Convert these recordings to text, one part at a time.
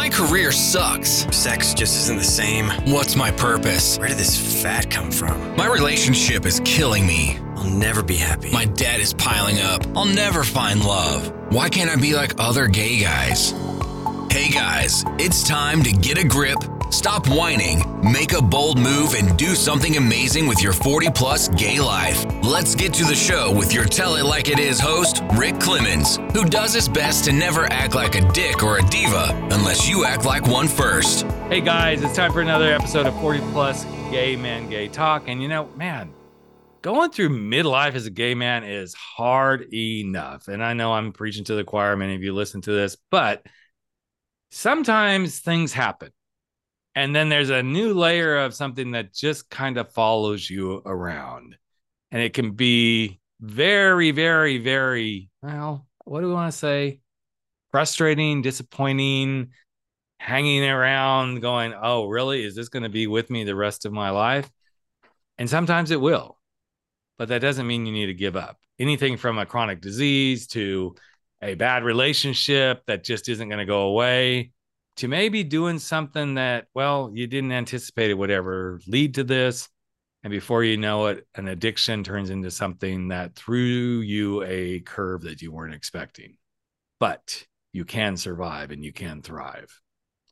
My career sucks. Sex just isn't the same. What's my purpose? Where did this fat come from? My relationship is killing me. I'll never be happy. My debt is piling up. I'll never find love. Why can't I be like other gay guys? Hey guys, it's time to get a grip, stop whining, make a bold move, and do something amazing with your 40-plus gay life. Let's get to the show with your Tell It Like It Is host, Rick Clemens, who does his best to never act like a dick or a diva unless you act like one first. Hey guys, it's time for another episode of 40-plus Gay Man Gay Talk. And you know, man, going through midlife as a gay man is hard enough. And I know I'm preaching to the choir. Many of you listen to this, but sometimes things happen. And then there's a new layer of something that just kind of follows you around. And it can be very, very, very, well, what do we want to say? Frustrating, disappointing, hanging around going, oh, really? Is this going to be with me the rest of my life? And sometimes it will. But that doesn't mean you need to give up. Anything from a chronic disease to a bad relationship that just isn't going to go away, to maybe doing something that, well, you didn't anticipate it would ever lead to this. And before you know it, an addiction turns into something that threw you a curve that you weren't expecting. But you can survive and you can thrive.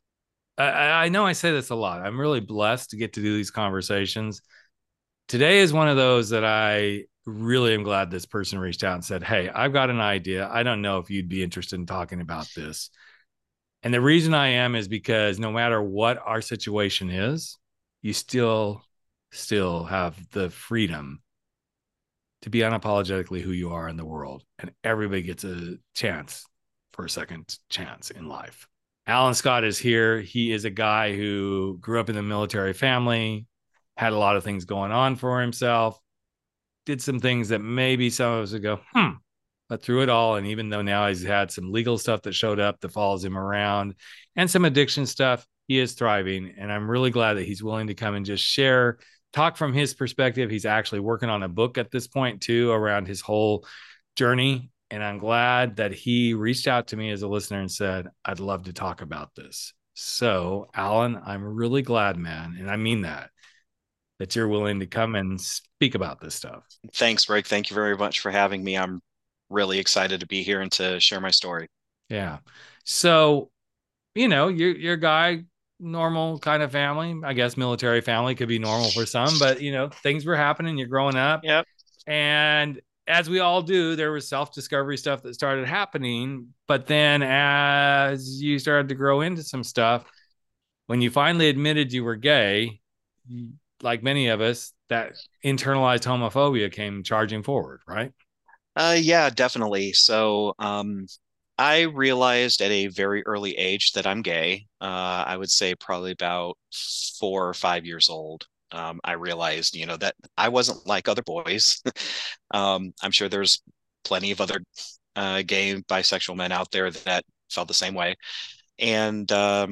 I know I say this a lot. I'm really blessed to get to do these conversations. Today is one of those that I really am glad this person reached out and said, hey, I've got an idea. I don't know if you'd be interested in talking about this. And the reason I am is because no matter what our situation is, you still have the freedom to be unapologetically who you are in the world. And everybody gets a chance for a second chance in life. Alan Scott is here. He is a guy who grew up in the military family, had a lot of things going on for himself, did some things that maybe some of us would go, but through it all, and even though now he's had some legal stuff that showed up that follows him around and some addiction stuff, he is thriving. And I'm really glad that he's willing to come and just share, talk from his perspective. He's actually working on a book at this point too, around his whole journey. And I'm glad that he reached out to me as a listener and said, I'd love to talk about this. So Alan, I'm really glad, man. And I mean that you're willing to come and speak about this stuff. Thanks, Rick. Thank you very much for having me. I'm really excited to be here and to share my story. Yeah. So, you know, you're a guy, normal kind of family. I guess military family could be normal for some, but you know, things were happening. You're growing up. Yep. And as we all do, there was self-discovery stuff that started happening. But then as you started to grow into some stuff, when you finally admitted you were gay, like many of us, that internalized homophobia came charging forward, right? Yeah, definitely. So I realized at a very early age that I'm gay. I would say probably about 4 or 5 years old. I realized, you know, that I wasn't like other boys. I'm sure there's plenty of other gay bisexual men out there that felt the same way. And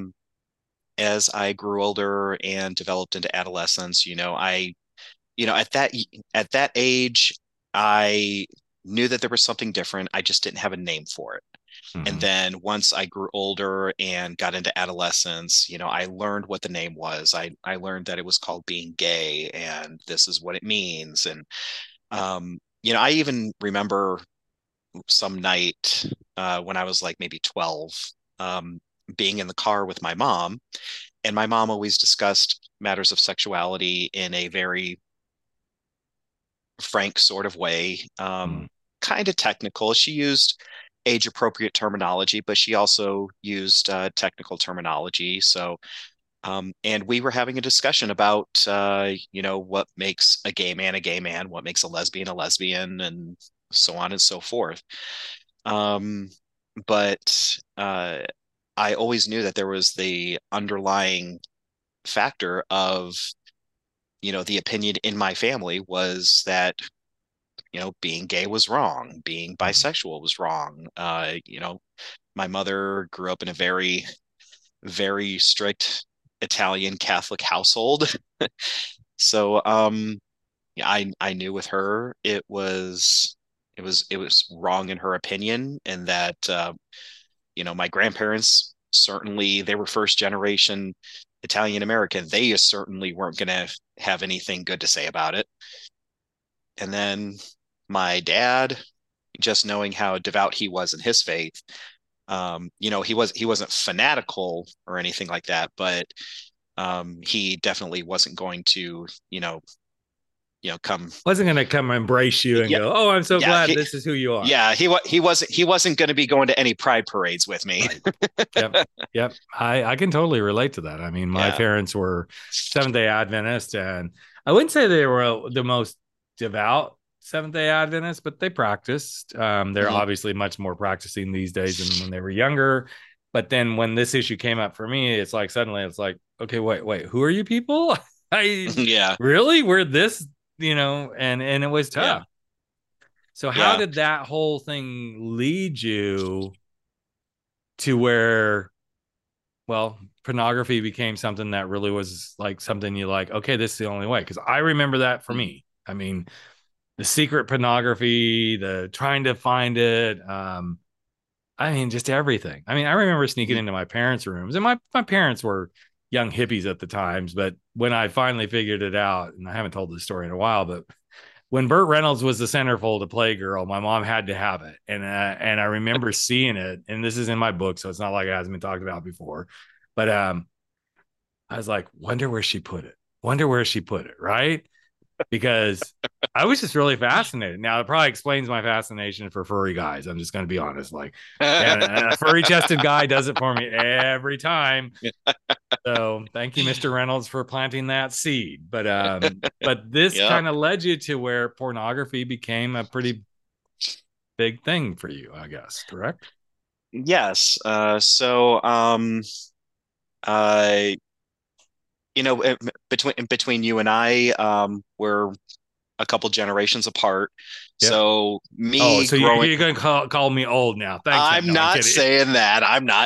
as I grew older and developed into adolescence, at that age, I knew that there was something different. I just didn't have a name for it. Mm-hmm. And then once I grew older and got into adolescence, you know, I learned what the name was. I learned that it was called being gay, and this is what it means. And I even remember some night when I was like maybe 12, being in the car with my mom, and my mom always discussed matters of sexuality in a very frank sort of way, kind of technical. She used age appropriate terminology, but she also used technical terminology. So, and we were having a discussion about, what makes a gay man, what makes a lesbian, and so on and so forth. But I always knew that there was the underlying factor of, the opinion in my family was that, being gay was wrong, being bisexual was wrong. My mother grew up in a very, very strict Italian Catholic household. So I knew with her it was wrong in her opinion, and that my grandparents certainly they were first generation Italian American. They certainly weren't going to have anything good to say about it. And then my dad, just knowing how devout he was in his faith, he wasn't fanatical or anything like that, but he definitely wasn't going to, come. Wasn't going to come embrace you and Yeah, go, "Oh, I'm so yeah, glad this is who you are." Yeah, he wasn't going to be going to any pride parades with me. Right. Yep. I can totally relate to that. I mean, my parents were Seventh-day Adventists, and I wouldn't say they were the most devout Seventh-day Adventists, but they practiced. They're obviously much more practicing these days than when they were younger. But then when this issue came up for me, it's like suddenly it's like, okay, wait, who are you people? Really? We're this, and it was tough. Yeah. So how did that whole thing lead you to where, well, pornography became something that really was like something you like, okay, this is the only way? Because I remember that for me. I mean, the secret pornography, the trying to find it. I mean, just everything. I mean, I remember sneaking into my parents' rooms, and my parents were young hippies at the times. But when I finally figured it out, and I haven't told this story in a while, but when Burt Reynolds was the centerfold of Playgirl, my mom had to have it. And I remember seeing it, and this is in my book, so it's not like it hasn't been talked about before. But I was like, wonder where she put it. Right? Because I was just really fascinated. Now, it probably explains my fascination for furry guys. I'm just going to be honest. Like, a furry chested guy does it for me every time. So thank you, Mr. Reynolds, for planting that seed. But this kind of led you to where pornography became a pretty big thing for you, I guess. Correct? Yes. Between you and I, we're a couple generations apart. Yep. So you're going to call me old now. Thanks. I'm not saying that.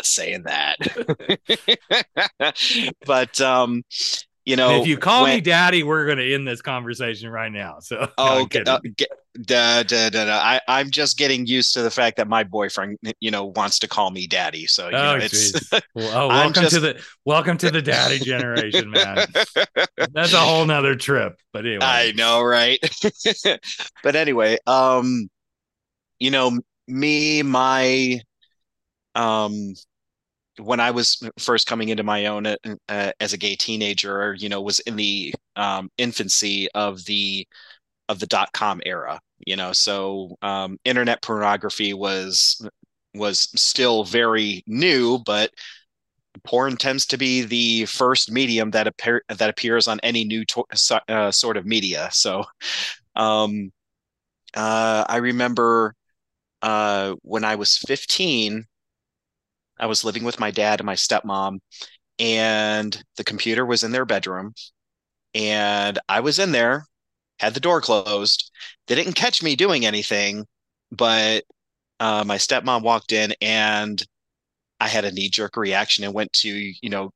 But and if you call me daddy, we're going to end this conversation right now. So I'm just getting used to the fact that my boyfriend, wants to call me daddy. So it's welcome to the daddy generation, man. That's a whole nother trip. But anyway, I know, right? But anyway, when I was first coming into my own as a gay teenager, was in the infancy of the .com era, so internet pornography was still very new, but porn tends to be the first medium that appears on any new sort of media. So I remember when I was 15, I was living with my dad and my stepmom, and the computer was in their bedroom, and I was in there, had the door closed. They didn't catch me doing anything, but my stepmom walked in, and I had a knee-jerk reaction and went to,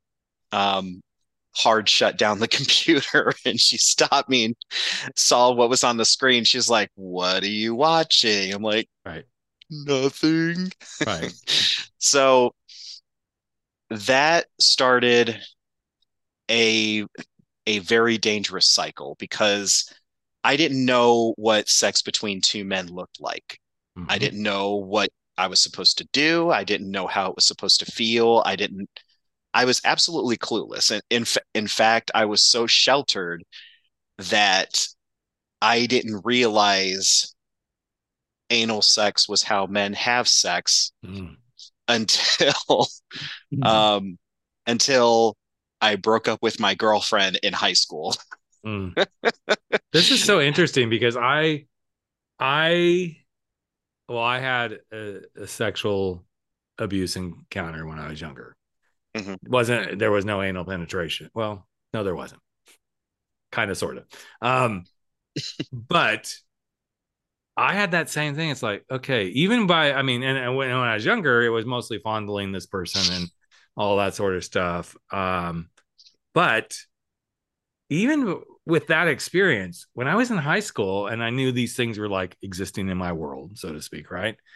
hard shut down the computer, and she stopped me and saw what was on the screen. She's like, "What are you watching?" I'm like, right. Nothing. Right. So that started a very dangerous cycle, because I didn't know what sex between two men looked like. Mm-hmm. I didn't know what I was supposed to do. I didn't know how it was supposed to feel. I was absolutely clueless. And in fact, I was so sheltered that I didn't realize anal sex was how men have sex until I broke up with my girlfriend in high school. This is so interesting, because I had a sexual abuse encounter when I was younger. Mm-hmm. There was no anal penetration. Well, no, there wasn't. Kind of, sort of. But I had that same thing. It's like, okay, even and when I was younger, it was mostly fondling this person and all that sort of stuff. But even with that experience, when I was in high school and I knew these things were like existing in my world, so to speak, right?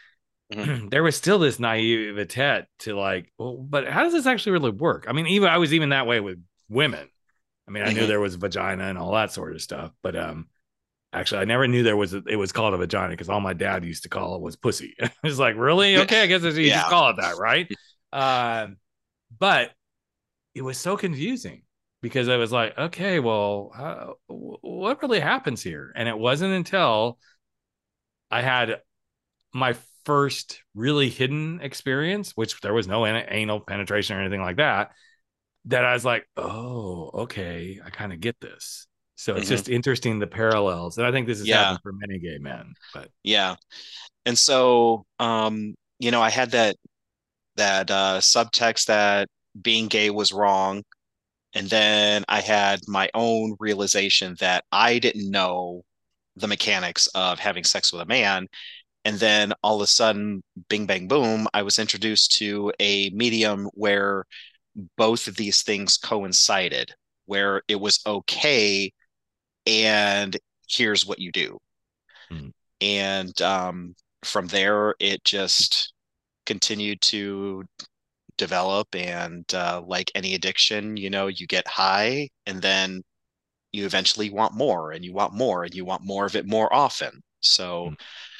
Mhm. there was still this naivete to like, well, but how does this actually really work? I mean, even I was even that way with women. I mean, I knew Mhm. there was vagina and all that sort of stuff, but actually, I never knew it was called a vagina because all my dad used to call it was pussy. It's like, really? Okay, I guess you just Yeah. call it that, right? Um, but it was so confusing because I was like, okay, well, what really happens here? And it wasn't until I had my first really hidden experience, which there was no anal penetration or anything like that, that I was like, oh, okay, I kind of get this. So it's Mhm. just interesting the parallels. And I think this has Yeah. happened for many gay men, but Yeah. And so, I had that subtext that being gay was wrong. And then I had my own realization that I didn't know the mechanics of having sex with a man. And then all of a sudden, bing, bang, boom, I was introduced to a medium where both of these things coincided, where it was okay and here's what you do. mm, And from there, it just continued to develop. And like any addiction, you get high and then you eventually want more and you want more and you want more of it more often. So mm.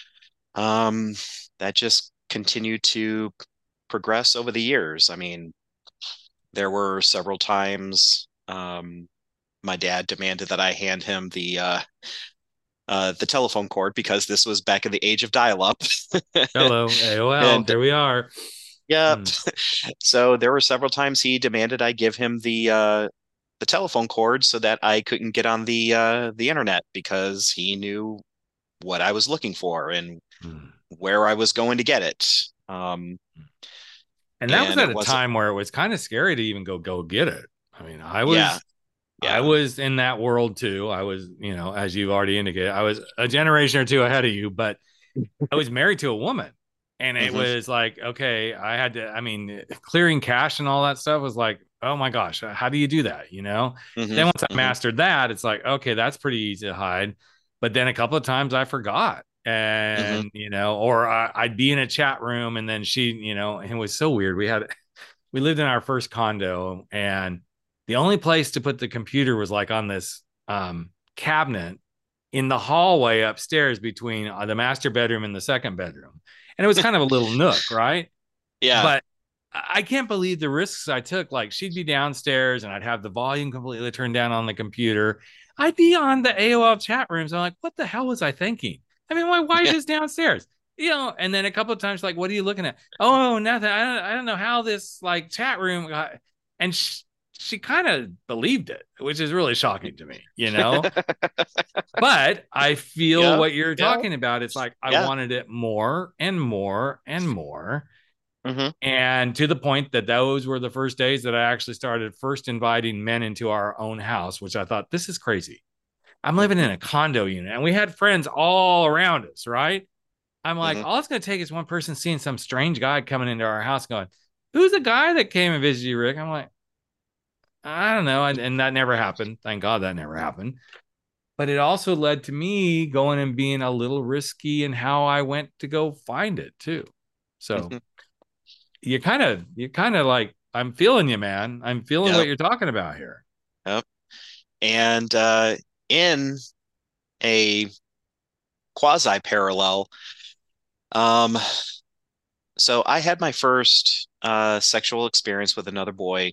um, that just continued to progress over the years. I mean, there were several times my dad demanded that I hand him the telephone cord because this was back in the age of dial-up. Hello, AOL, And here we are. yeah, Mm, so there were several times he demanded I give him the telephone cord so that I couldn't get on the internet because he knew what I was looking for and mm. where I was going to get it. Um, And that was and at it a wasn't, time where it was kind of scary to even go get it. I mean, yeah, I yeah. was in that world too. I was, as you've already indicated, I was a generation or two ahead of you, but I was married to a woman. And it Hmm. was like, okay, I had to, I mean, clearing cash and all that stuff was like, oh my gosh, how do you do that? Hmm. Then once I Hmm. mastered that, it's like, okay, that's pretty easy to hide. But then a couple of times I forgot. Hmm. And, or I'd be in a chat room and then and it was so weird. We lived in our first condo and the only place to put the computer was like on this cabinet in the hallway upstairs between the master bedroom and the second bedroom. And it was kind of a little nook, right? Yeah. But I can't believe the risks I took. Like she'd be downstairs and I'd have the volume completely turned down on the computer. I'd be on the AOL chat rooms. I'm like, what the hell was I thinking? I mean, my wife Yeah. is downstairs, and then a couple of times, like, what are you looking at? Oh, nothing. I don't know how this like chat room got, and she kind of believed it, which is really shocking to me. But I feel Yeah. what you're Yeah. talking about. It's like I Yeah. wanted it more and more and more. Hmm. And to the point that those were the first days that I actually started first inviting men into our own house, which I thought, this is crazy. I'm living in Hmm. a condo unit and we had friends all around us, right? I'm like, Hmm. all it's going to take is one person seeing some strange guy coming into our house going, who's the guy that came and visited you, Rick? I'm like, I don't know. And that never happened. Thank God that never happened. But it also led to me going and being a little risky in how I went to go find it too. So Hmm. you kind of like, I'm feeling you, man. I'm feeling what Yep. you're talking about here. Yep. And in a quasi parallel, um, so I had my first sexual experience with another boy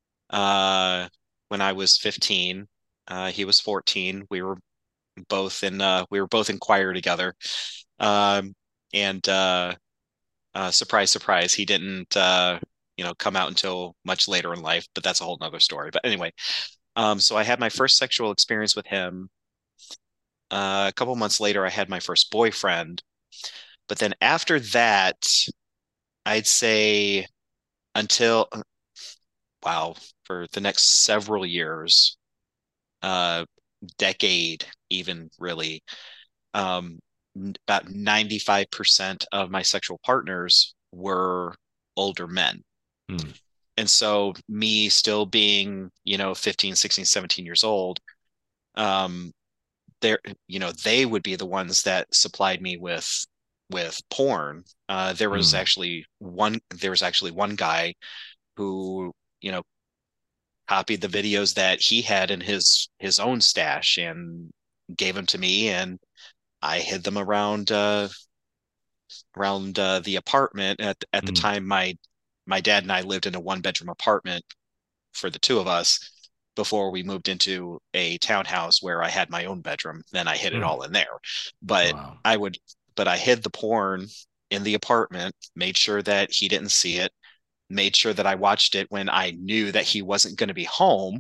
when I was 15. He was 14. We were both in choir together. Um, and surprise, surprise, he didn't come out until much later in life, but that's a whole nother story. But anyway, so I had my first sexual experience with him. A couple months later, I had my first boyfriend. But then after that, I'd say until wow, for the next several years, uh, decade, even really, um, about 95% of my sexual partners were older men. Hmm. And so me still being, 15, 16, 17 years old, um, they would be the ones that supplied me with with porn. There was Mm, actually one guy who, you know, copied the videos that he had in his own stash and gave them to me, and I hid them around the apartment. At the mm, time, my dad and I lived in a one bedroom apartment for the two of us before we moved into a townhouse where I had my own bedroom. Then I hid it mm. all in there. But Wow. I would, but I hid the porn in the apartment, made sure that he didn't see it, made sure that I watched it when I knew that he wasn't going to be home.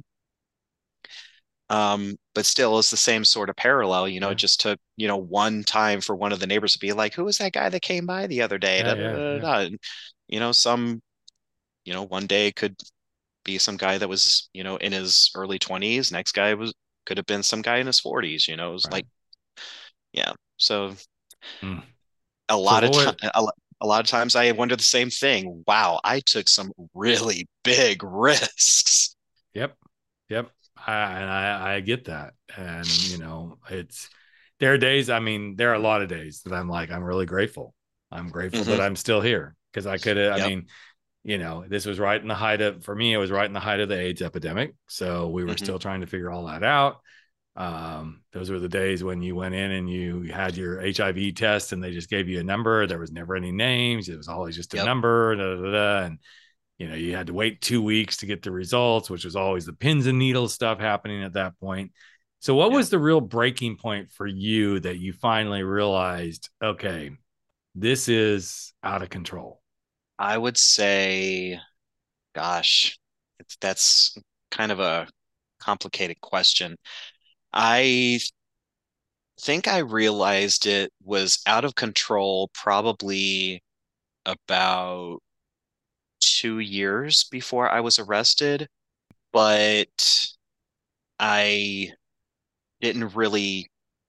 But still, it's the same sort of parallel. It Yeah. just took, one time for one of the neighbors to be like, "Who was that guy that came by the other day?" Yeah. Da, da, Yeah. da, Yeah. da. And, some, one day could be some guy that was, in his early 20s. Next guy could have been some guy in his 40s. It was Right. like, yeah. So Mm. a So lot of what time, was, a lot of times I wonder the same thing. Wow, I took some really big risks. yep. Yep. I get that. And, there are days, I mean, there are a lot of days that I'm like, I'm really grateful. I'm grateful that Hmm. I'm still here because I could have, I Yep. mean, this was right in the height of, for me, it was right in the height of the AIDS epidemic. So we were Hmm. still trying to figure all that out. Those were the days when you went in and you had your HIV test and they just gave you a number. There was never any names. It was always just a Yep. number. Da, da, da, and you had to wait 2 weeks to get the results, which was always the pins and needles stuff happening at that point. So, what Yep. was the real breaking point for you that you finally realized, okay, this is out of control? I would say, gosh, that's kind of a complicated question. I think I realized it was out of control probably about 2 years before I was arrested, but I didn't really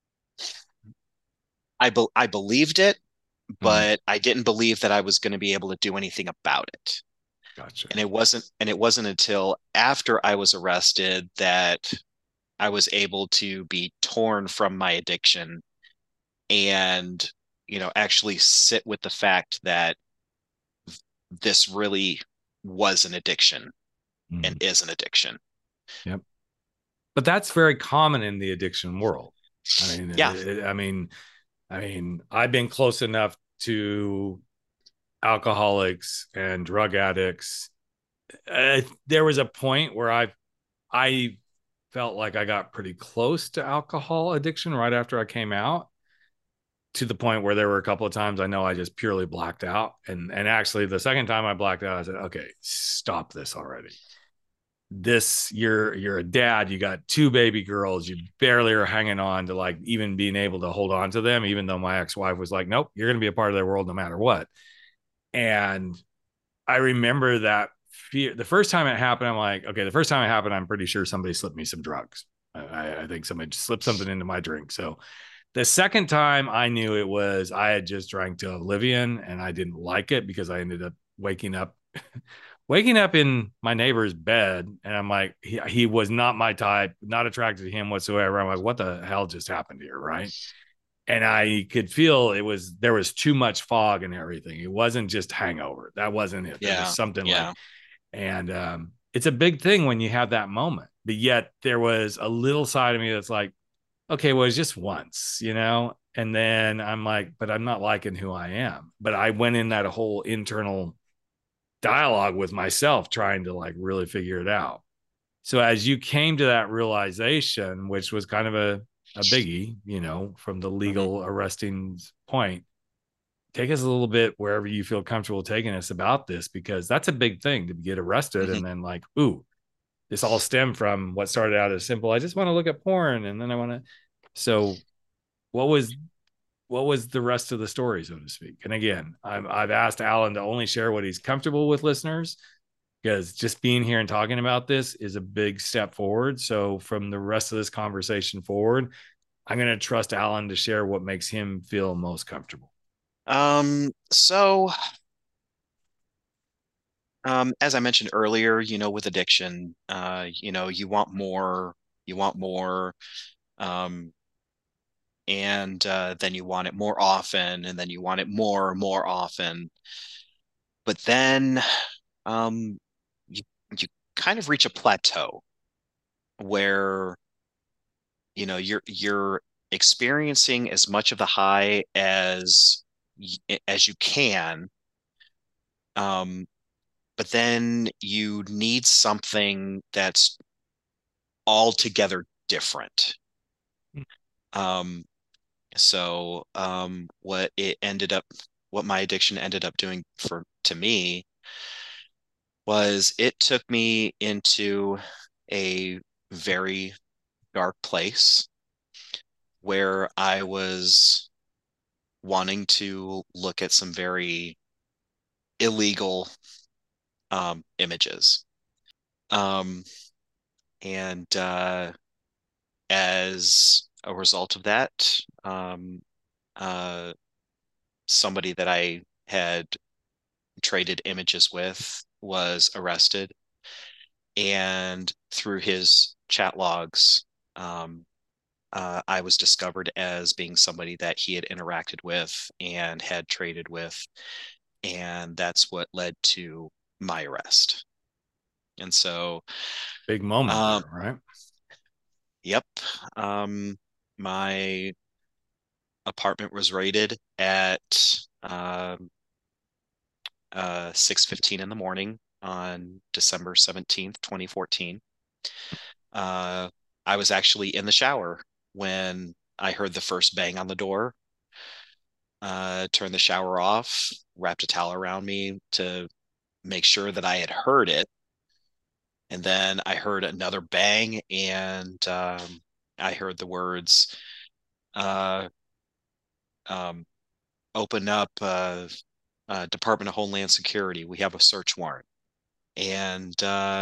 I believed it, Mm, but I didn't believe that I was going to be able to do anything about it. gotcha. And it wasn't until after I was arrested that I was able to be torn from my addiction and, actually sit with the fact that this really was an addiction and Mm, is an addiction. yep. But that's very common in the addiction world. I mean, Yeah. I've been close enough to alcoholics and drug addicts. There was a point where I felt like I got pretty close to alcohol addiction right after I came out, to the point where there were a couple of times I know I just purely blacked out. And actually the second time I blacked out, I said, okay, stop this already. You're a dad, you got two baby girls, you barely are hanging on to like even being able to hold on to them, even though my ex-wife was like, nope, you're gonna be a part of their world no matter what. And I remember that fear. The first time it happened, I'm like, okay, the first time it happened, I'm pretty sure somebody slipped me some drugs. I think somebody just slipped something into my drink. So the second time I knew it was, I had just drank to oblivion and I didn't like it because I ended up waking up in my neighbor's bed. And I'm like, he was not my type, not attracted to him whatsoever. I'm like, what the hell just happened here? Right. And I could feel there was too much fog and everything. It wasn't just hangover. That wasn't it. There was Yeah. something like, Yeah. and it's a big thing when you have that moment. But yet there was a little side of me that's like, okay, well, it's just once, And then I'm like, but I'm not liking who I am. But I went in that whole internal dialogue with myself, trying to like really figure it out. So as you came to that realization, which was kind of a biggie, from the Hmm. legal arresting point, take us a little bit wherever you feel comfortable taking us about this, because that's a big thing to get arrested. Hmm. And then like, ooh, this all stemmed from what started out as simple, I just want to look at porn. And then I want to, so what was the rest of the story, so to speak? And again, I've asked Alan to only share what he's comfortable with listeners, because just being here and talking about this is a big step forward. So from the rest of this conversation forward, I'm going to trust Alan to share what makes him feel most comfortable. So, as I mentioned earlier, with addiction, you want more, you want more. Um, and then you want it more often, and then you want it more often. But then um, you you kind of reach a plateau where you're experiencing as much of the high as you can, um, but then you need something that's altogether different. Um, what my addiction ended up doing to me was it took me into a very dark place where I was wanting to look at some very illegal images. Um, and as a result of that, uh, somebody that I had traded images with was arrested. And through his chat logs, I was discovered as being somebody that he had interacted with and had traded with. And that's what led to my arrest. And so, Big moment um, there, right? yep, my apartment was raided at 6:15 in the morning on December 17th, 2014. Uh, I was actually in the shower when I heard the first bang on the door. Turned the shower off, wrapped a towel around me to make sure that I had heard it. And then I heard another bang, and I heard the words, uh, um, open up, Department of Homeland Security. We have a search warrant. And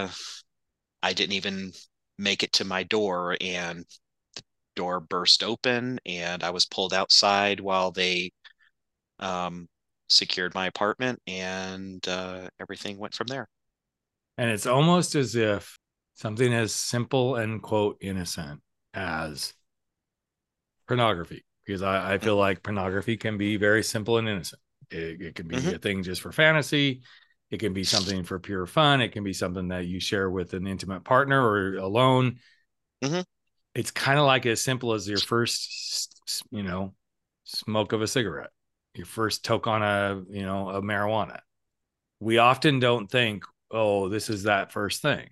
I didn't even make it to my door, and the door burst open, and I was pulled outside while they um, secured my apartment, and everything went from there. And it's almost as if something as simple and quote innocent as pornography, because I feel like pornography can be very simple and innocent. It can be Mm-hmm. a thing just for fantasy. It can be something for pure fun. It can be something that you share with an intimate partner or alone. Mm-hmm. It's kind of like as simple as your first, smoke of a cigarette, your first toke on a marijuana. We often don't think, oh, this is that first thing.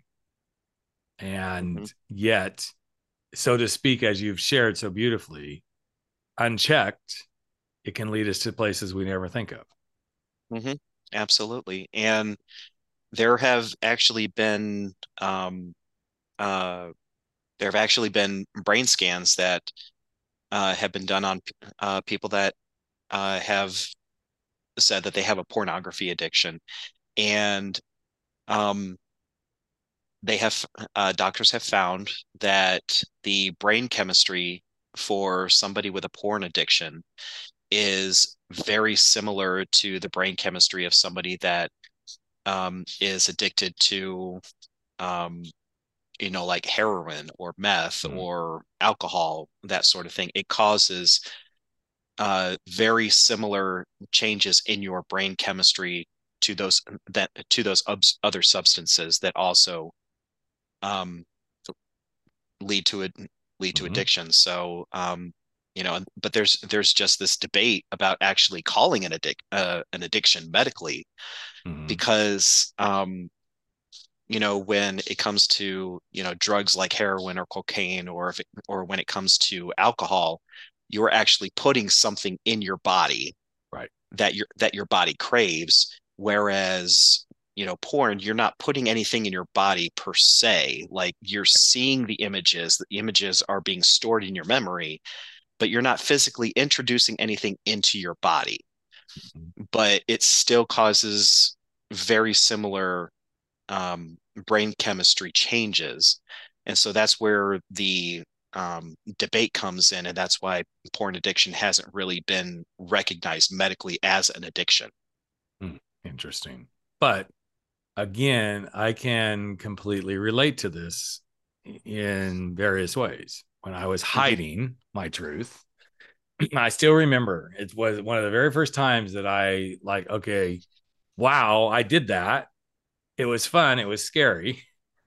Mm-hmm. And yet, so to speak, as you've shared so beautifully, unchecked, it can lead us to places we never think of. Mm-hmm. Absolutely. And there have actually been um, uh, there have actually been brain scans that have been done on people that have said that they have a pornography addiction, and um, they have doctors have found that the brain chemistry for somebody with a porn addiction is very similar to the brain chemistry of somebody that is addicted to um, like heroin or meth Mm. or alcohol, that sort of thing. It causes very similar changes in your brain chemistry to those other substances that also um, lead to it lead to Mm-hmm. addiction. So but there's just this debate about actually calling an addiction medically, Mm-hmm. because when it comes to drugs like heroin or cocaine, or when it comes to alcohol, you're actually putting something in your body Right. that your body craves. Whereas, porn, you're not putting anything in your body per se. Like, you're seeing the images are being stored in your memory, but you're not physically introducing anything into your body. Mm-hmm. But it still causes very similar brain chemistry changes. And so that's where the debate comes in. And that's why porn addiction hasn't really been recognized medically as an addiction. Interesting. But again, I can completely relate to this in various ways. When I was Mm-hmm. hiding my truth, I still remember it was one of the very first times that I like, okay, wow, I did that. It was fun. It was scary.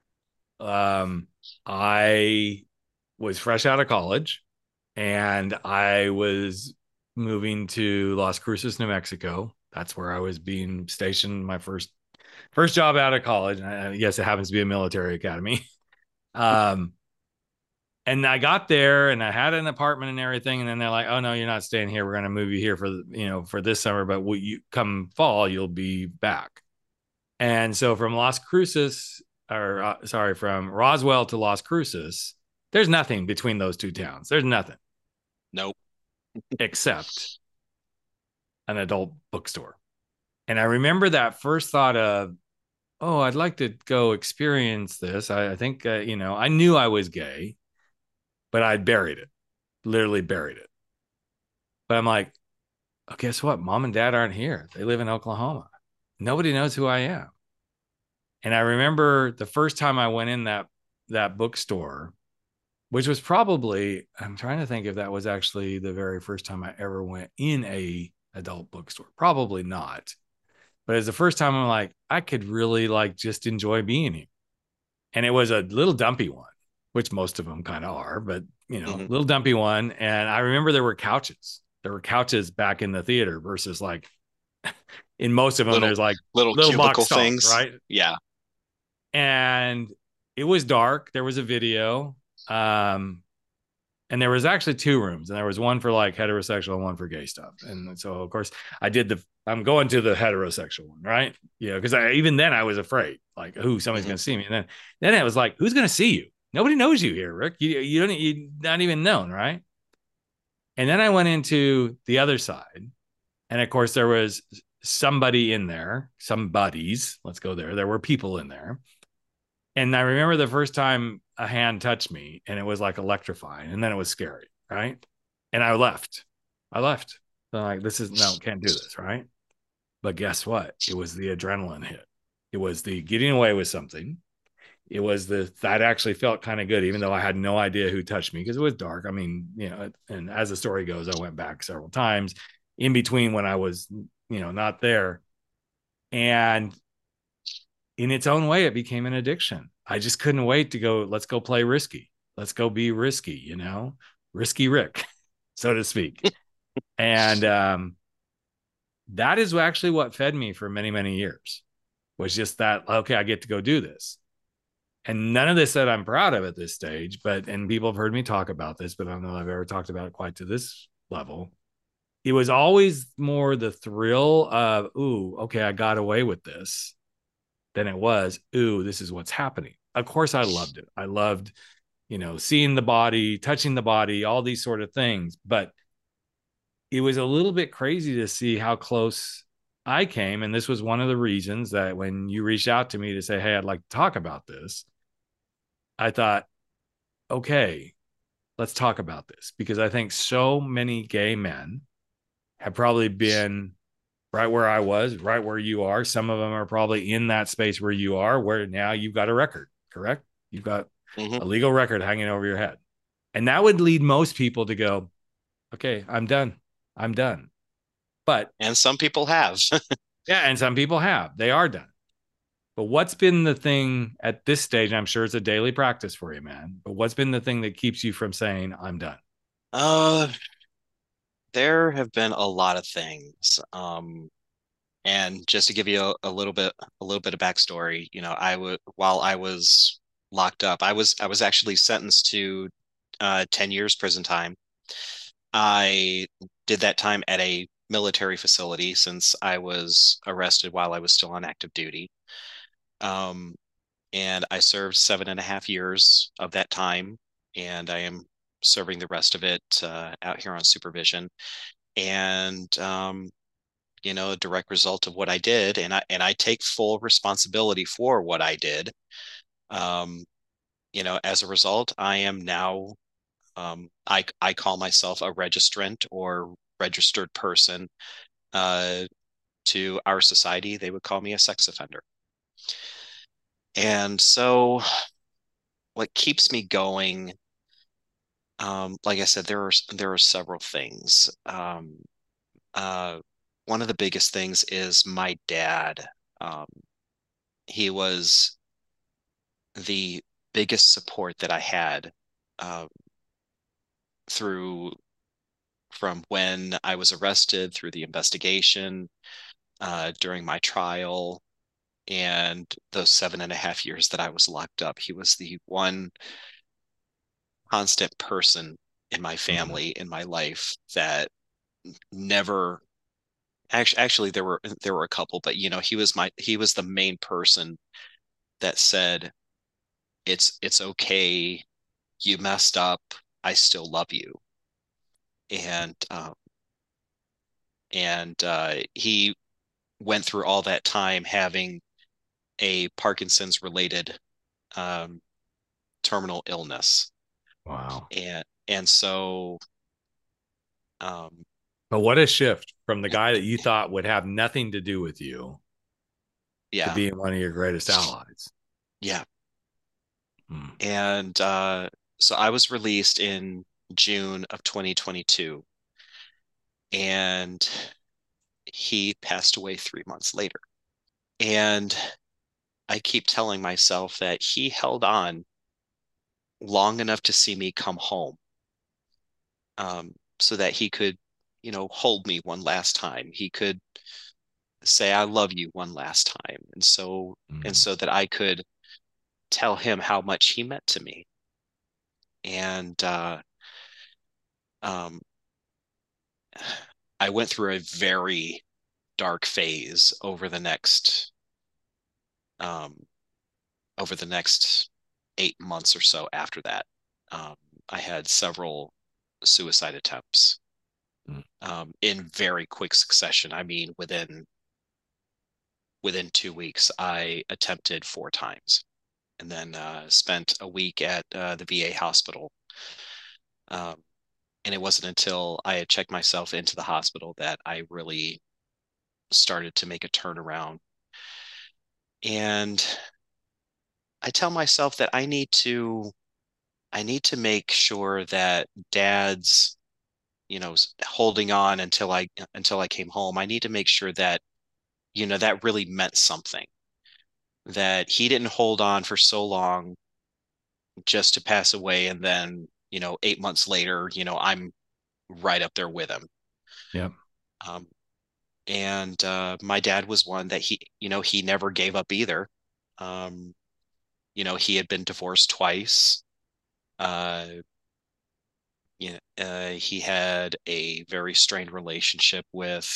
Um, I was fresh out of college and I was moving to Las Cruces, New Mexico. That's where I was being stationed. My first job out of college. I guess it happens to be a military academy. Um, and I got there and I had an apartment and everything. And then they're like, "Oh no, you're not staying here. We're going to move you here for for this summer, but you come fall, you'll be back." And so from Las Cruces, or sorry, from Roswell to Las Cruces, there's nothing between those two towns. There's nothing Nope. except an adult bookstore. And I remember that first thought of, oh, I'd like to go experience this. I think, I knew I was gay, but I'd buried it, literally buried it. But I'm like, oh, guess what? Mom and dad aren't here. They live in Oklahoma. Nobody knows who I am. And I remember the first time I went in that bookstore, which was probably, I'm trying to think if that was actually the very first time I ever went in a adult bookstore. Probably not. But it's the first time I'm like, I could really like just enjoy being here. And it was a little dumpy one, which most of them kind of are, but Hmm. little dumpy one. And I remember there were couches. There were couches back in the theater versus like in most of them, Little there's like little little box cubicle stalls, things. right? Yeah. And it was dark. There was a video. Um, and there was actually two rooms, and there was one for like heterosexual and one for gay stuff. And so, of course, I'm going to the heterosexual one, right? Because even then I was afraid, like, who somebody's Hmm. going to see me. And then it was like, who's going to see you? Nobody knows you here, Rick. You're not even known, right? And then I went into the other side, and of course, there was somebody in there, some buddies. Let's go there. There were people in there, and I remember the first time a hand touched me and it was like electrifying. And then it was scary. Right. And I left. I left. So like, this is no, can't do this. Right. But guess what? It was the adrenaline hit. It was the getting away with something. It was that actually felt kind of good, even though I had no idea who touched me because it was dark. I mean, and as the story goes, I went back several times in between when I was, not there. And in its own way, it became an addiction. I just couldn't wait to go, let's go play risky. Let's go be risky, risky Rick, so to speak. And that is actually what fed me for many, many years was just that, okay, I get to go do this. And none of this that I'm proud of at this stage, and people have heard me talk about this, but I don't know if I've ever talked about it quite to this level. It was always more the thrill of, ooh, okay, I got away with this than it was, ooh, this is what's happening. Of course, I loved it. I loved, seeing the body, touching the body, all these sort of things. But it was a little bit crazy to see how close I came. And this was one of the reasons that when you reached out to me to say, hey, I'd like to talk about this, I thought, okay, let's talk about this because I think so many gay men have probably been right where I was, right where you are. Some of them are probably in that space where you are, where now you've got a record, correct? You've got Hmm. a legal record hanging over your head. And that would lead most people to go, okay, I'm done. I'm done. But And some people have. yeah, and some people have, they are done. But what's been the thing at this stage? I'm sure it's a daily practice for you, man. But what's been the thing that keeps you from saying, I'm done? Uh, there have been a lot of things. And just to give you a little bit of backstory, while I was locked up, I was actually sentenced to 10 years prison time. I did that time at a military facility since I was arrested while I was still on active duty. Um, and I served 7.5 years of that time, and I am serving the rest of it out here on supervision. And a direct result of what I did, and I take full responsibility for what I did. Um, as a result, I am now I call myself a registrant or registered person. Uh, to our society, they would call me a sex offender. And so, what keeps me going Like I said, there are several things. Uh, One of the biggest things is my dad. Um, he was the biggest support that I had uh, through from when I was arrested through the investigation, during my trial, and those 7.5 years that I was locked up. He was the one constant person in my Mhm. family, in my life, that never actually there were a couple, but he was the main person that said it's okay, you messed up, I still love you. And he went through all that time having a Parkinson's related um, terminal illness. Wow. And so um, But what a shift from the guy that you thought would have nothing to do with you to yeah, being one of your greatest allies. yeah. Hmm. And so I was released in June of 2022, and he passed away 3 months later. And I keep telling myself that he held on long enough to see me come home, so that he could, hold me one last time. He could say, I love you one last time. And so that I could tell him how much he meant to me. And um, I went through a very dark phase um, over the next 8 months or so after that. Um, I had several suicide attempts Hmm. in very quick succession. I mean, within 2 weeks, I attempted 4 times, and then spent a week at the VA hospital. Um, and it wasn't until I had checked myself into the hospital that I really started to make a turnaround. And I tell myself that I need to make sure that dad's, holding on until I came home. I need to make sure that, that really meant something, that he didn't hold on for so long just to pass away. And then, 8 months later, I'm right up there with him. Yep. Um, and my dad was one that he never gave up either. Um, he had been divorced twice. Uh, he had a very strained relationship with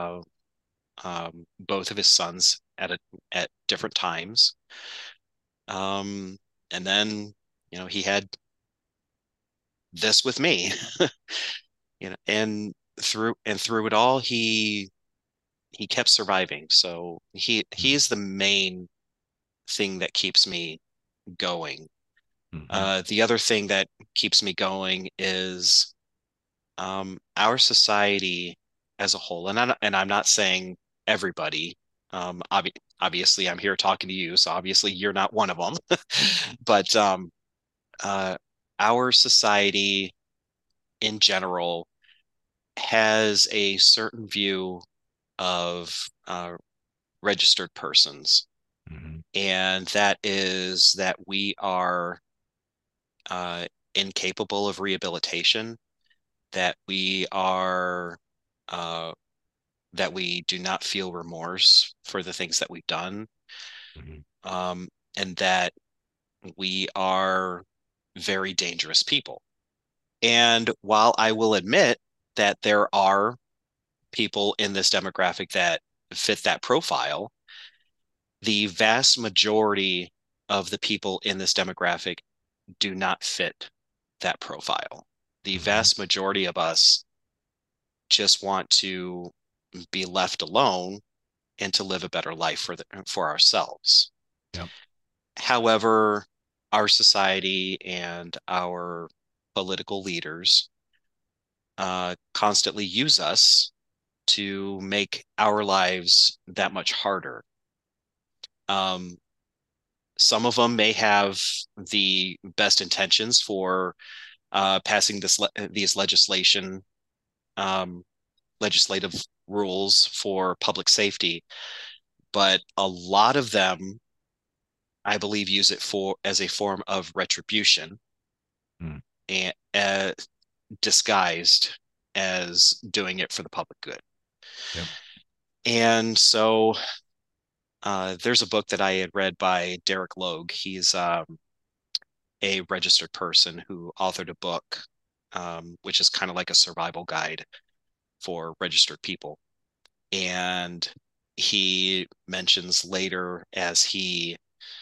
both of his sons at different times. Um, and then, he had this with me, and through it all, he kept surviving. So he's the main thing that keeps me going. Mm-hmm. The other thing that keeps me going is our society as a whole, and I'm not saying everybody. Obviously, I'm here talking to you, so obviously you're not one of them. But uh, our society in general has a certain view of registered persons, Mm-hmm. and that is that we are uh, incapable of rehabilitation, that uh, we do not feel remorse for the things that we've done, Mm-hmm. um, and that we are very dangerous people. And while I will admit that there are people in this demographic that fit that profile, the vast majority of the people in this demographic do not fit that profile. The Mm-hmm. vast majority of us just want to be left alone and to live a better life for ourselves. Yep. However, our society and our political leaders constantly use us to make our lives that much harder. Um, some of them may have the best intentions for passing these legislative rules for public safety, but a lot of them, I believe, use it for as a form of retribution, Hmm. and disguised as doing it for the public good. Yep. And so there's a book that I had read by Derek Logue. He's a registered person who authored a book, which is kind of like a survival guide for registered people. And he mentions later, as he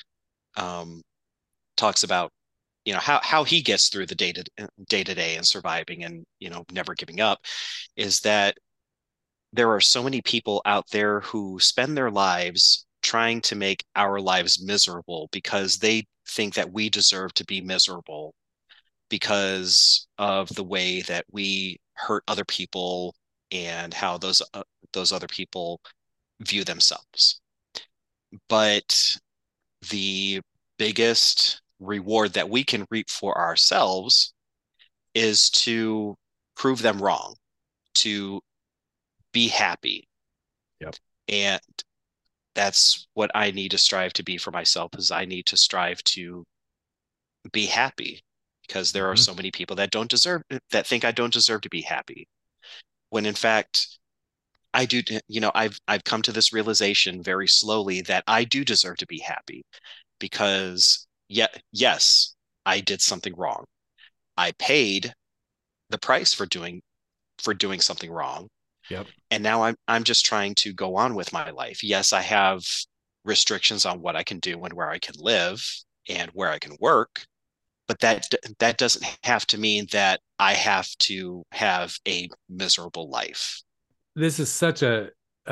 talks about, how he gets through the day to day and surviving and, never giving up, is that there are so many people out there who spend their lives trying to make our lives miserable because they think that we deserve to be miserable because of the way that we hurt other people and how those other people view themselves. But the biggest reward that we can reap for ourselves is to prove them wrong, to be happy. Yep. And that's what I need to strive to be for myself, is I need to strive to be happy, because there are so many people that think I don't deserve to be happy, when in fact I do. I've come to this realization very slowly that I do deserve to be happy, because yes, I did something wrong. I paid the price for doing something wrong. Yep. And now I'm just trying to go on with my life. Yes, I have restrictions on what I can do and where I can live and where I can work, but that doesn't have to mean that I have to have a miserable life. This is such a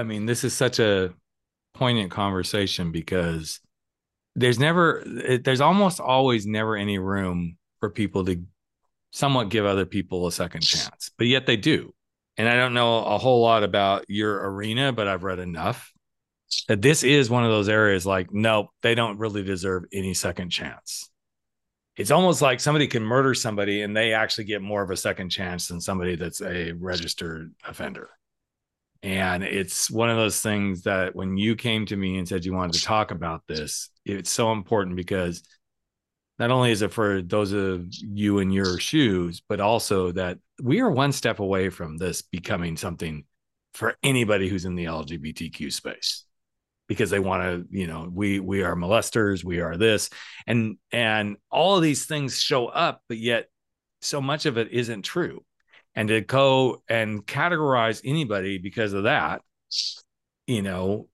poignant conversation, because there's almost always never any room for people to somewhat give other people a second chance, but yet they do. And I don't know a whole lot about your arena, but I've read enough that this is one of those areas like, nope, they don't really deserve any second chance. It's almost like somebody can murder somebody and they actually get more of a second chance than somebody that's a registered offender. And it's one of those things that when you came to me and said you wanted to talk about this, it's so important, because not only is it for those of you in your shoes, but also that we are one step away from this becoming something for anybody who's in the LGBTQ space, because they want to, we are molesters, we are this, and all of these things show up, but yet so much of it isn't true. And to go and categorize anybody because of that, isn't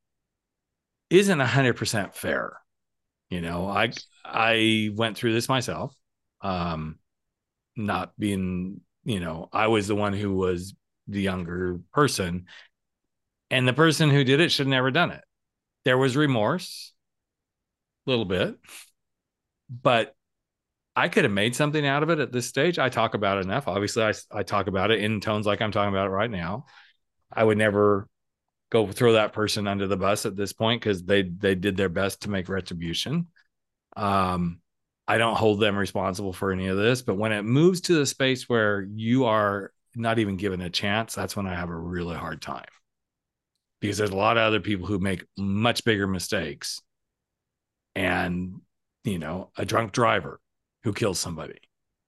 100% fair. I went through this myself, not being, I was the one who was the younger person, and the person who did it should have never done it. There was remorse, a little bit, but I could have made something out of it at this stage. I talk about it enough. Obviously, I talk about it in tones like I'm talking about it right now. I would never go throw that person under the bus at this point, because they did their best to make retribution. I don't hold them responsible for any of this, but when it moves to the space where you are not even given a chance, that's when I have a really hard time, because there's a lot of other people who make much bigger mistakes, and a drunk driver who kills somebody,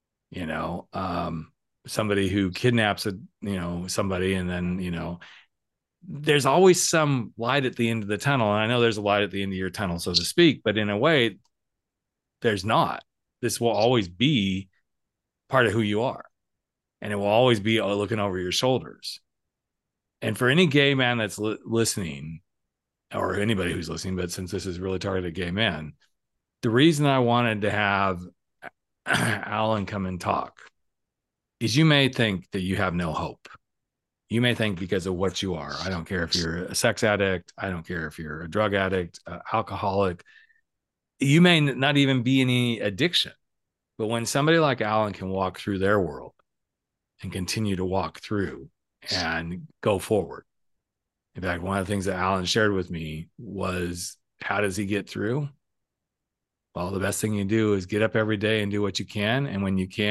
somebody who kidnaps somebody, and then there's always some light at the end of the tunnel. And I know there's a light at the end of your tunnel, so to speak, but in a way there's not. This will always be part of who you are, and it will always be looking over your shoulders. And for any gay man that's listening, or anybody who's listening, but since this is really targeted gay men, the reason I wanted to have Alan come and talk is you may think that you have no hope. You may think because of what you are. I don't care if you're a sex addict. I don't care if you're a drug addict, alcoholic. You may not even be any addiction. But when somebody like Alan can walk through their world and continue to walk through and go forward. In fact, one of the things that Alan shared with me was, how does he get through? Well, the best thing you do is get up every day and do what you can. And when you can,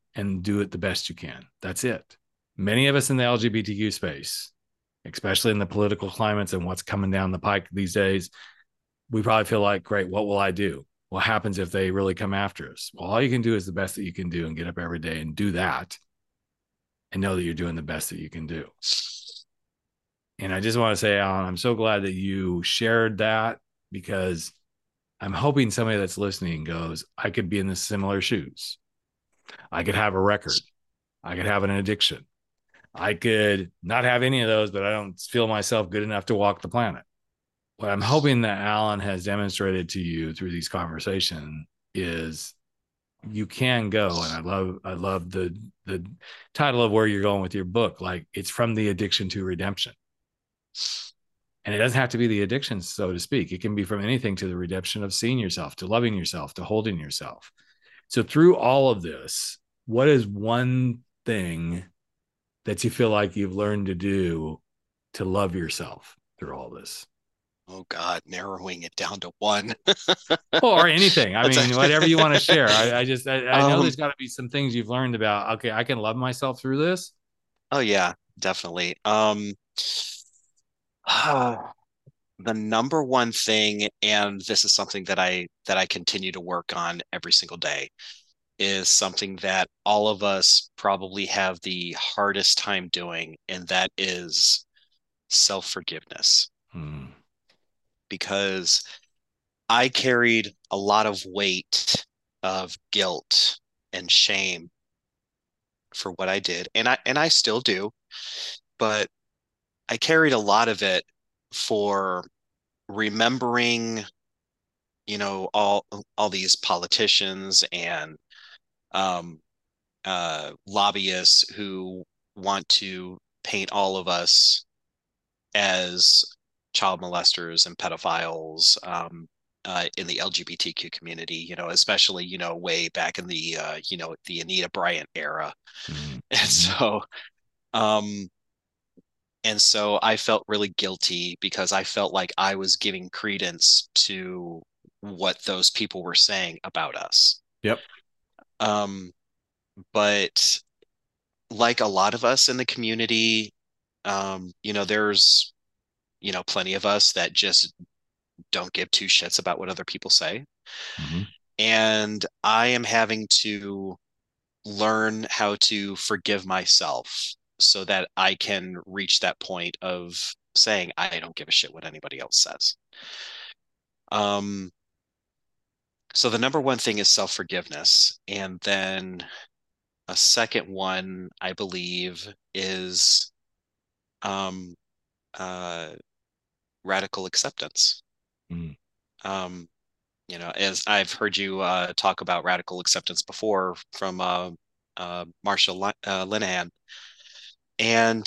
and do it the best you can. That's it. Many of us in the LGBTQ space, especially in the political climates and what's coming down the pike these days, we probably feel like, great, what will I do? What happens if they really come after us? Well, all you can do is the best that you can do and get up every day and do that and know that you're doing the best that you can do. And I just want to say, Alan, I'm so glad that you shared that, because I'm hoping somebody that's listening goes, I could be in the similar shoes. I could have a record. I could have an addiction. I could not have any of those, but I don't feel myself good enough to walk the planet. What I'm hoping that Alan has demonstrated to you through these conversations is you can go. And I love the title of where you're going with your book. Like, it's from the addiction to redemption. And it doesn't have to be the addiction, so to speak. It can be from anything to the redemption of seeing yourself, to loving yourself, to holding yourself. So through all of this, what is one thing that you feel like you've learned to do to love yourself through all this? Oh God, narrowing it down to one. Or anything. I mean, whatever you want to share. I know there's got to be some things you've learned about, okay, I can love myself through this. Oh yeah, definitely. The number one thing, and this is something that I continue to work on every single day, is something that all of us probably have the hardest time doing, and that is self-forgiveness. Because I carried a lot of weight of guilt and shame for what I did, and I still do, but I carried a lot of it for remembering, all these politicians and lobbyists who want to paint all of us as child molesters and pedophiles in the LGBTQ community, especially, way back in the, the Anita Bryant era. And so I felt really guilty because I felt like I was giving credence to what those people were saying about us. Yep. But like a lot of us in the community, there's, plenty of us that just don't give two shits about what other people say. And I am having to learn how to forgive myself so that I can reach that point of saying, I don't give a shit what anybody else says. So the number one thing is self-forgiveness. And then a second one, I believe, is radical acceptance. As I've heard you talk about radical acceptance before from Marsha Linehan. And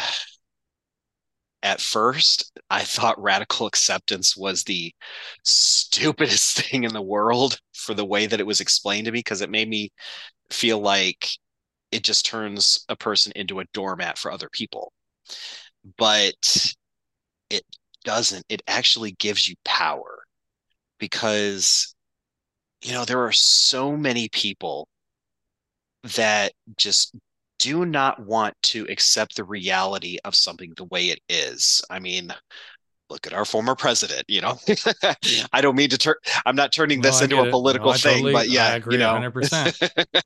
at first, I thought radical acceptance was the stupidest thing in the world for the way that it was explained to me, because it made me feel like it just turns a person into a doormat for other people. But it doesn't. It actually gives you power, because, there are so many people that just do not want to accept the reality of something the way it is. I mean, look at our former president, I don't mean to I'm not turning this into a political thing, but yeah, I agree 100%.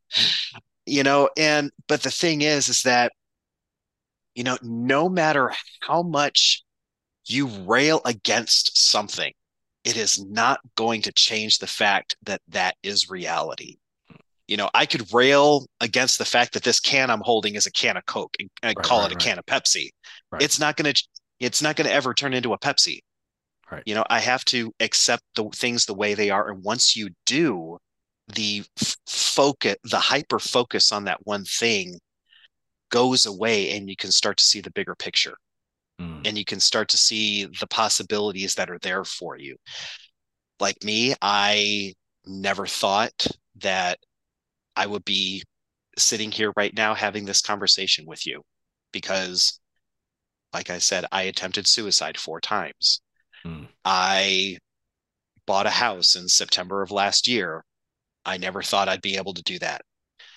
But the thing is that, no matter how much you rail against something, it is not going to change the fact that that is reality. I could rail against the fact that this can I'm holding is a can of Coke and call it a can of Pepsi. Right. It's not going to ever turn into a Pepsi. Right. I have to accept the things the way they are. And once you do, the hyper focus on that one thing goes away, and you can start to see the bigger picture. And you can start to see the possibilities that are there for you. Like me, I never thought that I would be sitting here right now having this conversation with you, because, like I said, I attempted suicide 4 times. I bought a house in September of last year. I never thought I'd be able to do that.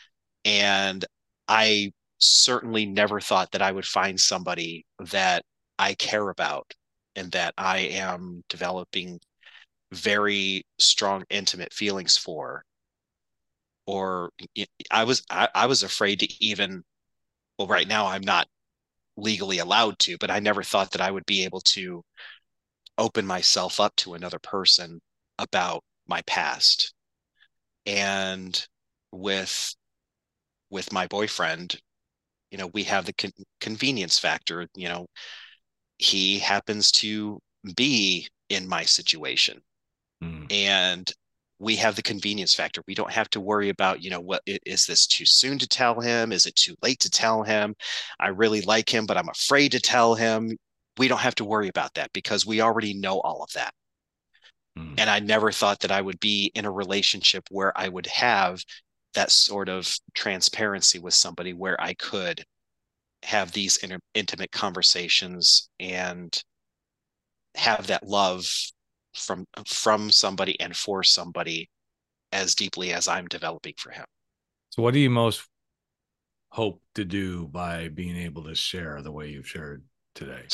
And I certainly never thought that I would find somebody that I care about and that I am developing very strong, intimate feelings for. Or I was afraid to even, well, right now I'm not legally allowed to, but I never thought that I would be able to open myself up to another person about my past. And with my boyfriend, we have the convenience factor. He happens to be in my situation, Mm. and we have the convenience factor. We don't have to worry about, what is this too soon to tell him? Is it too late to tell him? I really like him, but I'm afraid to tell him. We don't have to worry about that because we already know all of that. Mm. And I never thought that I would be in a relationship where I would have that sort of transparency with somebody where I could have these intimate conversations and have that love from somebody and for somebody as deeply as I'm developing for him. So what do you most hope to do by being able to share the way you've shared today?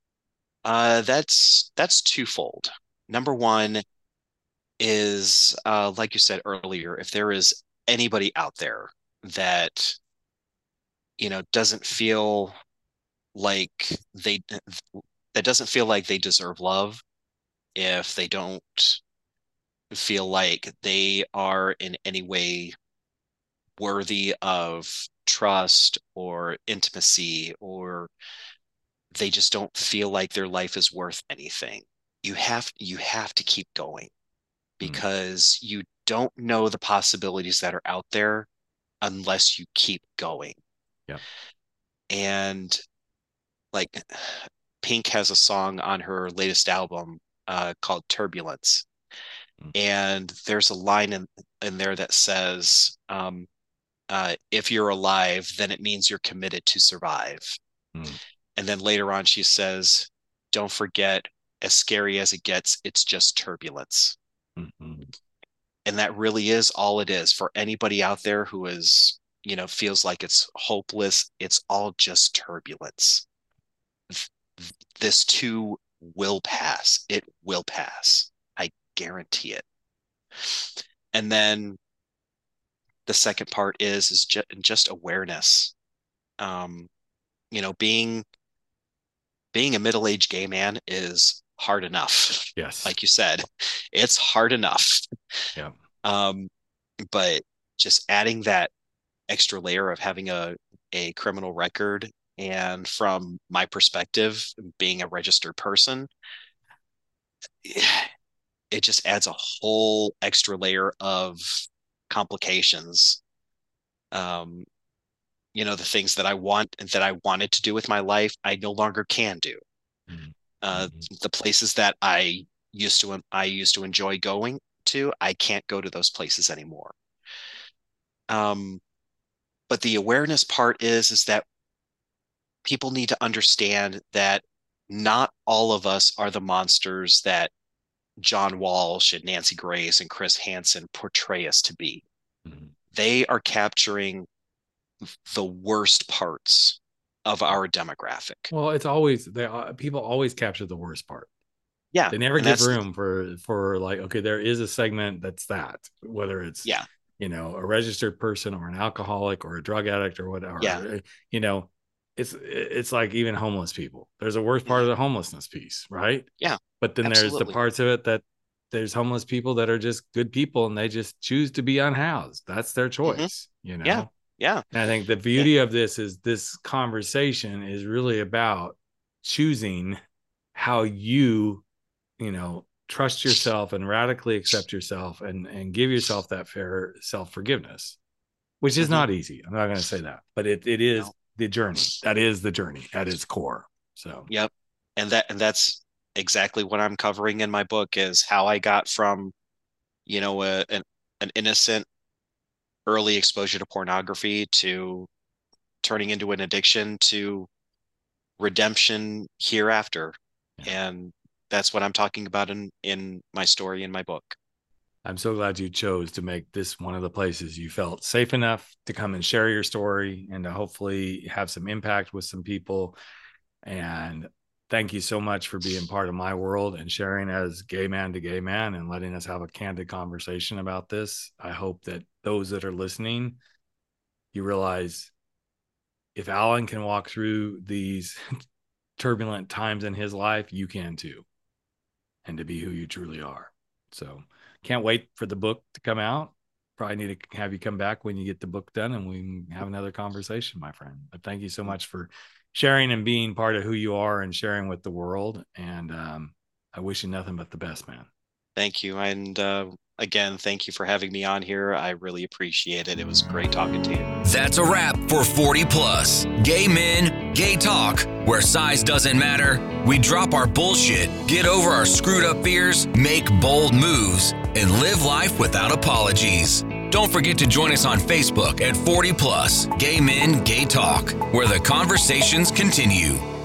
That's twofold. Number one is, like you said earlier, if there is anybody out there that doesn't feel like they that doesn't feel like they deserve love, if they don't feel like they are in any way worthy of trust or intimacy, or they just don't feel like their life is worth anything, you have to keep going, Mm. because you don't know the possibilities that are out there unless you keep going. Yeah. And like, Pink has a song on her latest album called Turbulence. Mm. And there's a line in there that says, if you're alive, then it means you're committed to survive. Mm. And then later on, she says, don't forget, as scary as it gets, it's just turbulence. Mm-hmm. And that really is all it is for anybody out there who is, feels like it's hopeless. It's all just turbulence. This too will pass. It will pass. I guarantee it. And then the second part is just awareness. Um, being a middle-aged gay man is hard enough. Yes. Like you said, it's hard enough. Yeah. Um, but just adding that extra layer of having a criminal record, and from my perspective, being a registered person, it just adds a whole extra layer of complications. Um, the things that I want and that I wanted to do with my life, I no longer can do. Mm-hmm. The places that I used to enjoy going to, I can't go to those places anymore. Um, but the awareness part is that people need to understand that not all of us are the monsters that John Walsh and Nancy Grace and Chris Hansen portray us to be. Mm-hmm. They are capturing the worst parts of our demographic. Well, it's always people always capture the worst part. Yeah, They never and give that's room for like, okay, there is a segment that's that, whether it's yeah, a registered person or an alcoholic or a drug addict or whatever. yeah, you know, it's like even homeless people. There's a worst part of the homelessness piece, right? yeah, But then there's the absolutely. parts of it that there's homeless people that are just good people and they just choose to be unhoused. That's their Hmm. choice, Yeah, yeah, And I think the beauty of this is this conversation is really about choosing how trust yourself and radically accept yourself and give yourself that fair self-forgiveness, which is hmm not easy. I'm not going to say that, but it is no, the journey. That is the journey at its core. So, yep, and that's exactly what I'm covering in my book, is how I got from an innocent early exposure to pornography to turning into an addiction to redemption hereafter. yeah. And that's what I'm talking about in my story in my book. I'm so glad you chose to make this one of the places you felt safe enough to come and share your story and to hopefully have some impact with some people. And thank you so much for being part of my world and sharing as gay man to gay man and letting us have a candid conversation about this. I hope that those that are listening, you realize if Alan can walk through these turbulent times in his life, you can too. And to be who you truly are. So can't wait for the book to come out. Probably need to have you come back when you get the book done and we can have another conversation, my friend. But thank you so much for sharing and being part of who you are and sharing with the world. And I wish you nothing but the best, man. Thank you. And again, thank you for having me on here. I really appreciate it. It was great talking to you. That's a wrap for 40 Plus. Gay men, gay talk, where size doesn't matter. We drop our bullshit, get over our screwed up fears, make bold moves, and live life without apologies. Don't forget to join us on Facebook at 40 Plus, Gay Men, Gay Talk, where the conversations continue.